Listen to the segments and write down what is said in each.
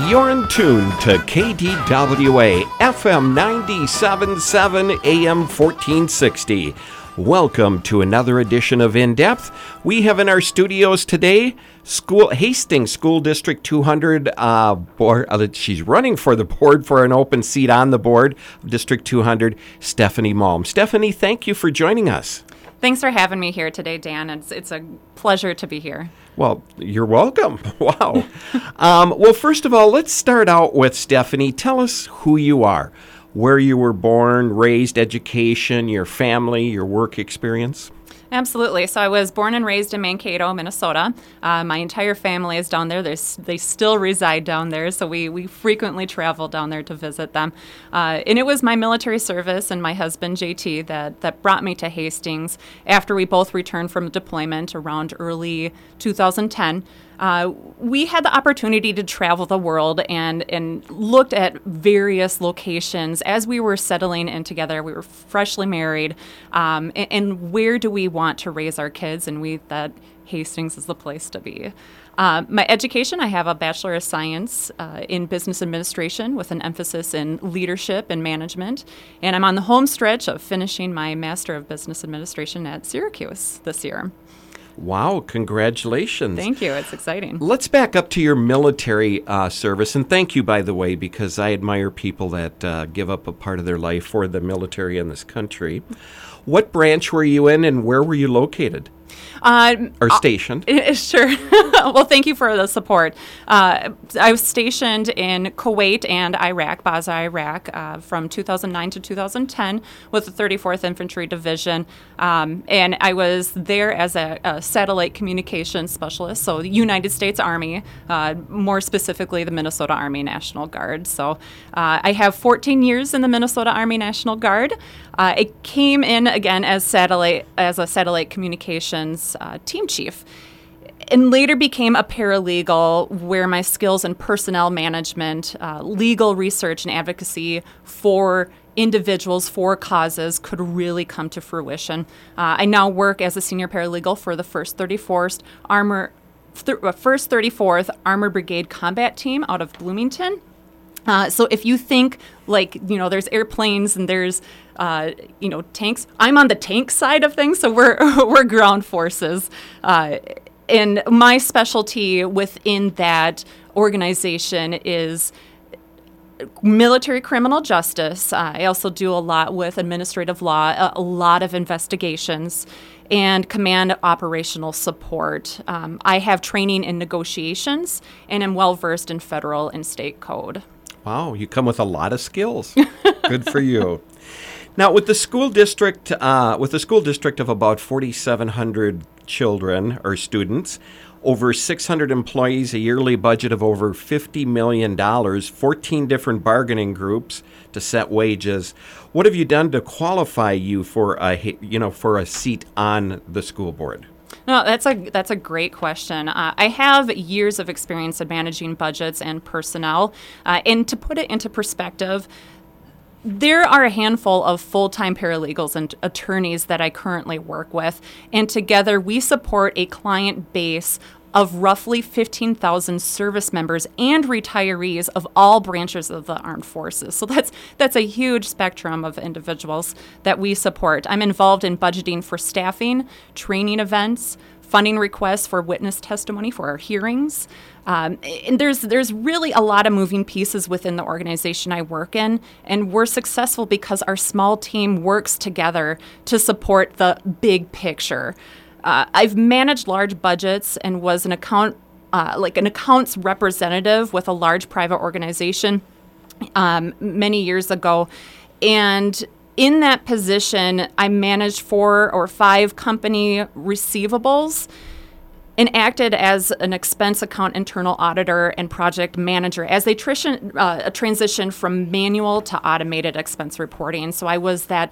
You're in tune to KDWA FM 97.7 AM 1460. Welcome to another edition of In Depth. We have in our studios today Hastings School District 200 board. She's running for the board for an open seat on the board of District 200, Stephanie Malm. Stephanie, thank you for joining us. Thanks for having me here today, Dan. It's a pleasure to be here. Well, you're welcome. Wow. Well, first of all, let's start out with Stephanie. Tell us who you are, where you were born, raised, education, your family, your work experience. Absolutely. So I was born and raised in Mankato, Minnesota. My entire family is down there. They still reside down there, so we frequently travel down there to visit them. And it was my military service and my husband, JT, that brought me to Hastings after we both returned from deployment around early 2010. We had the opportunity to travel the world and looked at various locations as we were settling in together. We were freshly married, and where do we want to raise our kids? And we thought Hastings is the place to be. My education, I have a Bachelor of Science in Business Administration with an emphasis in leadership and management, and I'm on the home stretch of finishing my Master of Business Administration at Syracuse this year. Wow, congratulations. Thank you. It's exciting. Let's back up to your military service. And thank you, by the way, because I admire people that give up a part of their life for the military in this country. What branch were you in and where were you located? Or stationed? Sure. Well, thank you for the support. I was stationed in Kuwait and Iraq, Basra, Iraq, from 2009 to 2010 with the 34th Infantry Division. And I was there as a satellite communications specialist, so the United States Army, more specifically the Minnesota Army National Guard. So I have 14 years in the Minnesota Army National Guard. I came in, again, as a satellite communications team chief, and later became a paralegal where my skills in personnel management, legal research, and advocacy for individuals, for causes could really come to fruition. I now work as a senior paralegal for the 1st 34th Armored Brigade Combat Team out of Bloomington. So if you think there's airplanes and there's tanks, I'm on the tank side of things. So we're ground forces. And my specialty within that organization is military criminal justice. I also do a lot with administrative law, a lot of investigations, and command operational support. I have training in negotiations and am well-versed in federal and state code. Wow, you come with a lot of skills. Good for you. Now, with the school district, of about 4,700 children or students, over 600 employees, a yearly budget of over $50 million, 14 different bargaining groups to set wages. What have you done to qualify you for a seat on the school board? No, that's a great question. I have years of experience in managing budgets and personnel, and to put it into perspective, there are a handful of full-time paralegals and attorneys that I currently work with, and together we support a client base of roughly 15,000 service members and retirees of all branches of the armed forces. So that's a huge spectrum of individuals that we support. I'm involved in budgeting for staffing, training events, funding requests for witness testimony for our hearings. And there's really a lot of moving pieces within the organization I work in, and we're successful because our small team works together to support the big picture. I've managed large budgets and was an accounts representative with a large private organization many years ago. And in that position, I managed 4 or 5 company receivables and acted as an expense account internal auditor and project manager as they transition from manual to automated expense reporting. So I was that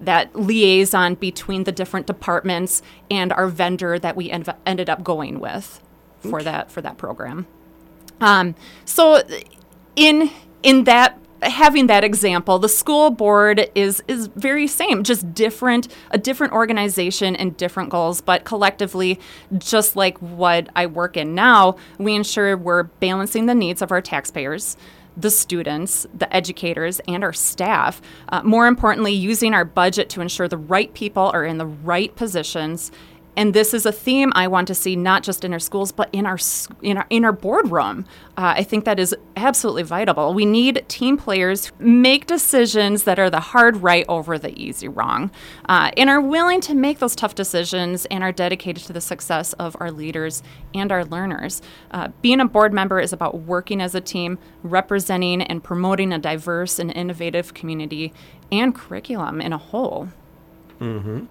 liaison between the different departments and our vendor that we ended up going with for that program. So in that having that example, the school board is very same, just a different organization and different goals, but collectively, just like what I work in now, we ensure we're balancing the needs of our taxpayers, the students, the educators, and our staff. More importantly, using our budget to ensure the right people are in the right positions. And this is a theme I want to see not just in our schools, but in our boardroom. I think that is absolutely vital. We need team players who make decisions that are the hard right over the easy wrong, and are willing to make those tough decisions and are dedicated to the success of our leaders and our learners. Being a board member is about working as a team, representing and promoting a diverse and innovative community and curriculum in a whole. Mm-hmm.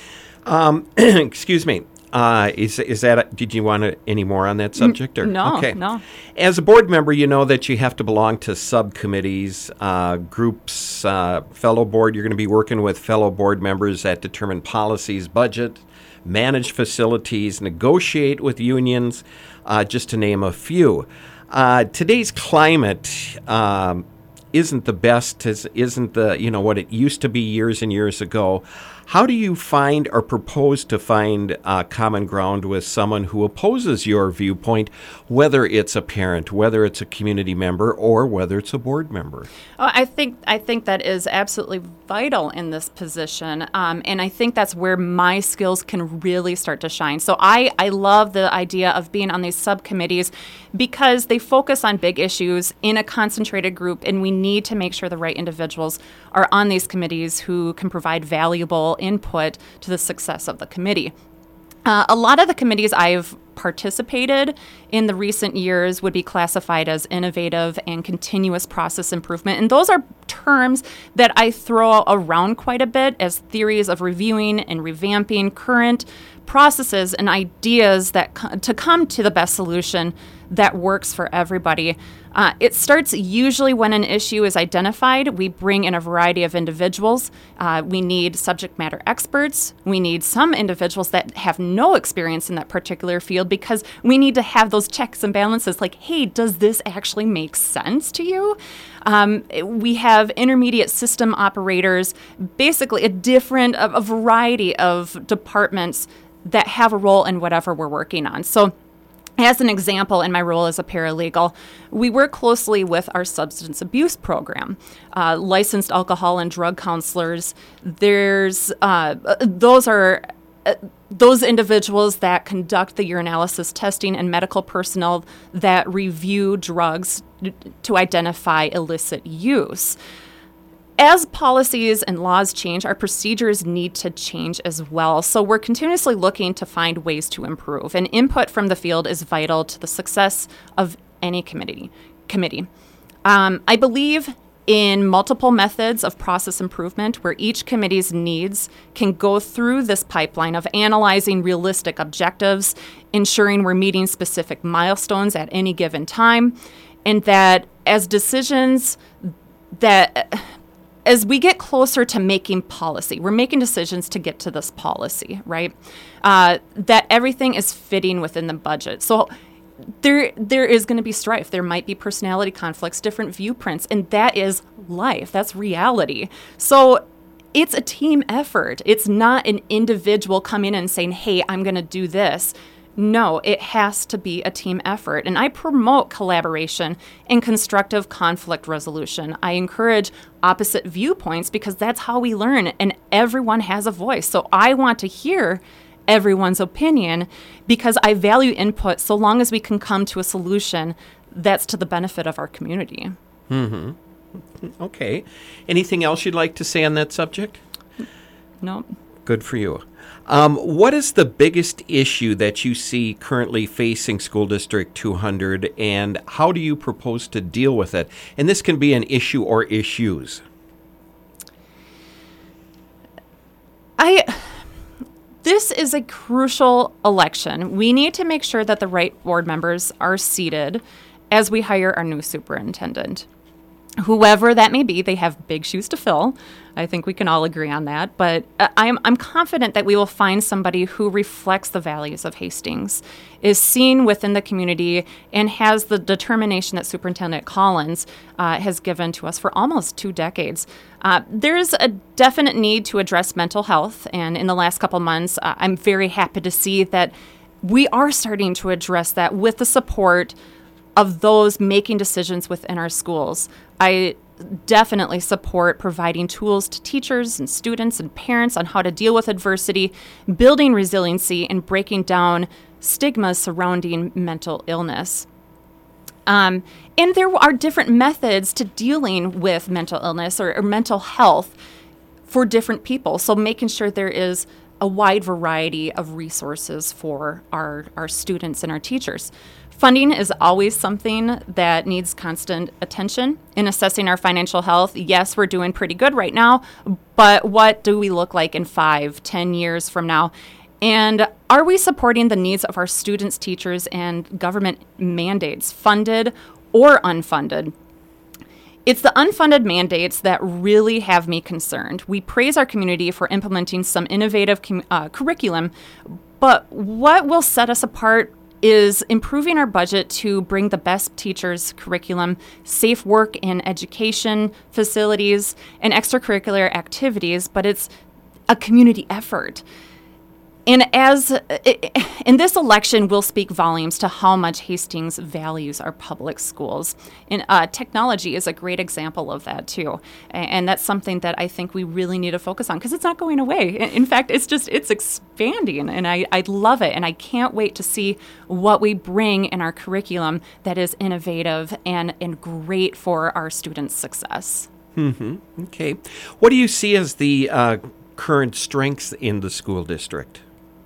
Excuse me. Is that? Did you want any more on that subject? Or? No, okay. no. As a board member, you know that you have to belong to subcommittees, groups, fellow board. You're going to be working with fellow board members that determine policies, budget, manage facilities, negotiate with unions, just to name a few. Today's climate isn't the best, isn't what it used to be years and years ago. How do you find or propose to find common ground with someone who opposes your viewpoint, whether it's a parent, whether it's a community member, or whether it's a board member? I think that is absolutely vital in this position, and I think that's where my skills can really start to shine. So I love the idea of being on these subcommittees because they focus on big issues in a concentrated group, and we need to make sure the right individuals are on these committees who can provide valuable input to the success of the committee. A lot of the committees I've participated in the recent years would be classified as innovative and continuous process improvement. And those are terms that I throw around quite a bit as theories of reviewing and revamping current processes and ideas that to come to the best solution that works for everybody. It starts usually when an issue is identified. We bring in a variety of individuals. We need subject matter experts. We need some individuals that have no experience in that particular field because we need to have those checks and balances like, hey, does this actually make sense to you? We have intermediate system operators, basically a variety of departments that have a role in whatever we're working on. So as an example, in my role as a paralegal, we work closely with our substance abuse program. Licensed alcohol and drug counselors, those individuals that conduct the urinalysis testing and medical personnel that review drugs to identify illicit use. As policies and laws change, our procedures need to change as well. So we're continuously looking to find ways to improve. And input from the field is vital to the success of any committee. I believe in multiple methods of process improvement where each committee's needs can go through this pipeline of analyzing realistic objectives, ensuring we're meeting specific milestones at any given time, and that as we get closer to making policy, we're making decisions to get to this policy, right? That everything is fitting within the budget. So there is going to be strife. There might be personality conflicts, different viewpoints, and that is life. That's reality. So it's a team effort. It's not an individual coming in and saying, hey, I'm going to do this. No, it has to be a team effort. And I promote collaboration and constructive conflict resolution. I encourage opposite viewpoints because that's how we learn, and everyone has a voice. So I want to hear everyone's opinion because I value input so long as we can come to a solution that's to the benefit of our community. Mm-hmm. Okay. Anything else you'd like to say on that subject? No. Good for you. What is the biggest issue that you see currently facing School District 200, and how do you propose to deal with it? And this can be an issue or issues. This is a crucial election. We need to make sure that the right board members are seated as we hire our new superintendent. Whoever that may be, they have big shoes to fill. I think we can all agree on that. But I'm confident that we will find somebody who reflects the values of Hastings, is seen within the community, and has the determination that Superintendent Collins has given to us for almost 2 decades. There's a definite need to address mental health. And in the last couple months, I'm very happy to see that we are starting to address that with the support of those making decisions within our schools. I definitely support providing tools to teachers and students and parents on how to deal with adversity, building resiliency, and breaking down stigmas surrounding mental illness. And there are different methods to dealing with mental illness or mental health for different people. So making sure there is a wide variety of resources for our students and our teachers. Funding is always something that needs constant attention in assessing our financial health. Yes, we're doing pretty good right now, but what do we look like in 5, 10 years from now? And are we supporting the needs of our students, teachers, and government mandates, funded or unfunded? It's the unfunded mandates that really have me concerned. We praise our community for implementing some innovative curriculum, but what will set us apart is improving our budget to bring the best teachers, curriculum, safe work in education facilities, and extracurricular activities, but it's a community effort. And in this election will speak volumes to how much Hastings values our public schools. And technology is a great example of that too. And that's something that I think we really need to focus on because it's not going away. In fact, it's expanding, and I love it. And I can't wait to see what we bring in our curriculum that is innovative and great for our students' success. Mm-hmm. Okay. What do you see as the current strengths in the school district?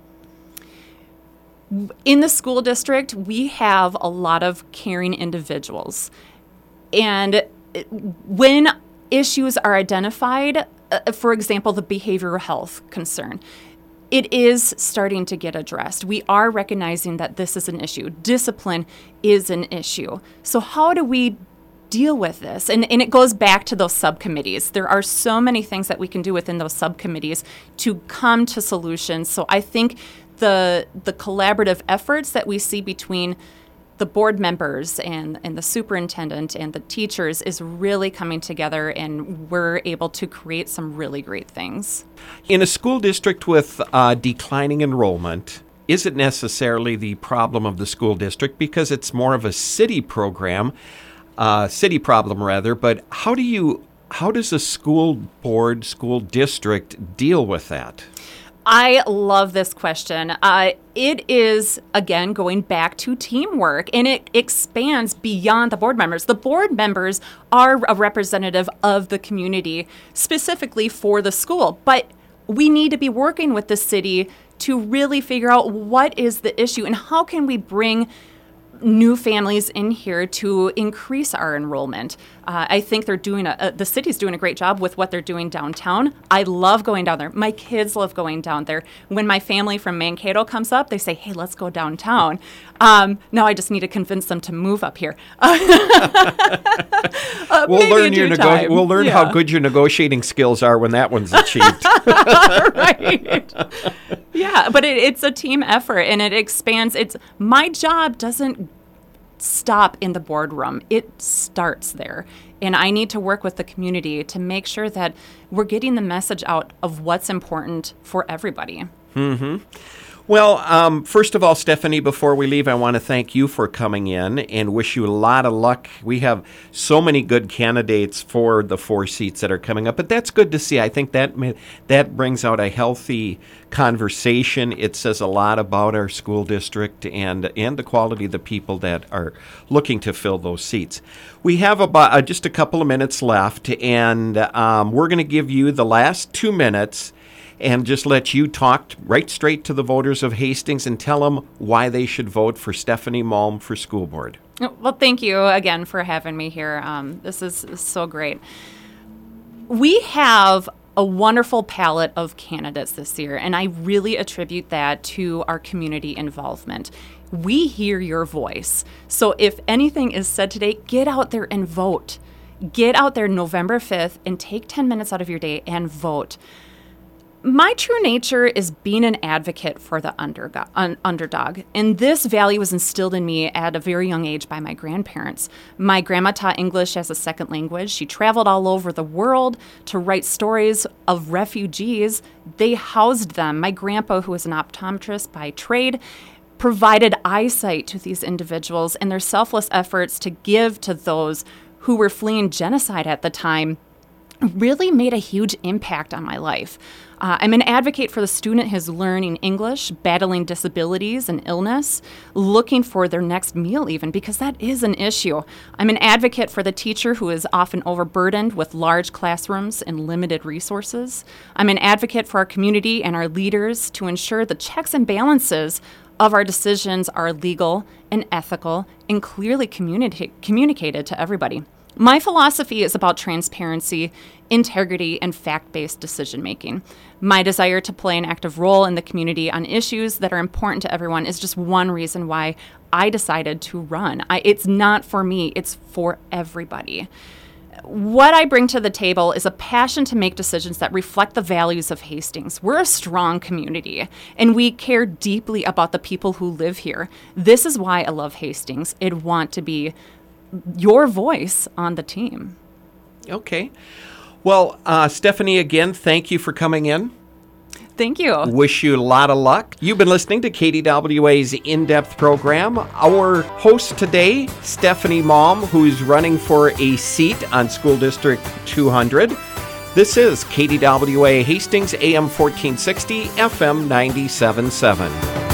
In the school district, we have a lot of caring individuals. And when issues are identified, for example, the behavioral health concern, it is starting to get addressed. We are recognizing that this is an issue. Discipline is an issue. So how do we deal with this? And it goes back to those subcommittees. There are so many things that we can do within those subcommittees to come to solutions. So I think the collaborative efforts that we see between the board members and the superintendent and the teachers is really coming together, and we're able to create some really great things. In a school district with declining enrollment, is it necessarily the problem of the school district because it's more of a city problem rather, but how does a school board, school district deal with that? I love this question. It is, again, going back to teamwork, and it expands beyond the board members. The board members are a representative of the community, specifically for the school, but we need to be working with the city to really figure out what is the issue and how can we bring new families in here to increase our enrollment. I think they're doing the city's doing a great job with what they're doing downtown. I love going down there. My kids love going down there. When my family from Mankato comes up, they say, "Hey, let's go downtown." Now I just need to convince them to move up here. We'll learn how good your negotiating skills are when that one's achieved. Right. Yeah, but it's a team effort, and it expands. My job doesn't stop in the boardroom. It starts there. And I need to work with the community to make sure that we're getting the message out of what's important for everybody. Mm-hmm. Well, first of all, Stephanie, before we leave, I want to thank you for coming in and wish you a lot of luck. We have so many good candidates for the 4 seats that are coming up, but that's good to see. I think that brings out a healthy conversation. It says a lot about our school district and the quality of the people that are looking to fill those seats. We have about just a couple of minutes left, and we're going to give you the last 2 minutes and just let you talk right straight to the voters of Hastings and tell them why they should vote for Stephanie Malm for school board. Well, thank you again for having me here. This is so great. We have a wonderful palette of candidates this year, and I really attribute that to our community involvement. We hear your voice. So if anything is said today, get out there and vote. Get out there November 5th and take 10 minutes out of your day and vote. My true nature is being an advocate for the underdog, and this value was instilled in me at a very young age by my grandparents. My grandma taught English as a second language. She traveled all over the world to write stories of refugees. They housed them. My grandpa, who was an optometrist by trade, provided eyesight to these individuals, and their selfless efforts to give to those who were fleeing genocide at the time really made a huge impact on my life. I'm an advocate for the student who's learning English, battling disabilities and illness, looking for their next meal even, because that is an issue. I'm an advocate for the teacher who is often overburdened with large classrooms and limited resources. I'm an advocate for our community and our leaders to ensure the checks and balances of our decisions are legal and ethical and clearly communicated to everybody. My philosophy is about transparency, integrity, and fact-based decision-making. My desire to play an active role in the community on issues that are important to everyone is just one reason why I decided to run. It's not for me, it's for everybody. What I bring to the table is a passion to make decisions that reflect the values of Hastings. We're a strong community, and we care deeply about the people who live here. This is why I love Hastings and want to be your voice on the team. Okay. Well, Stephanie, again, thank you for coming in. Thank you. Wish you a lot of luck. You've been listening to KDWA's In-Depth program. Our host today, Stephanie Malm, who's running for a seat on School District 200. This is KDWA Hastings, AM 1460, FM 97.7.